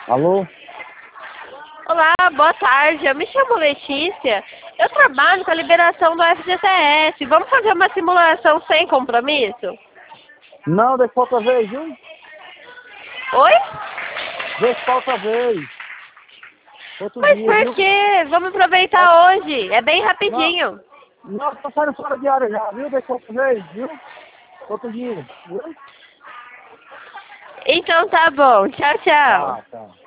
Alô? Olá, boa tarde. Eu me chamo Letícia. Eu trabalho com a liberação do FGTS. Vamos fazer uma simulação sem compromisso? Não, deixa pra outra vez, viu? Oi? Deixa pra outra vez. Outro Mas dia, por viu? quê? Vamos aproveitar hoje. É bem rapidinho. Não, tô saindo fora de área já, viu? Deixa pra outra vez, viu? Outro dia, viu? Então tá bom. Tchau, tchau. Tá.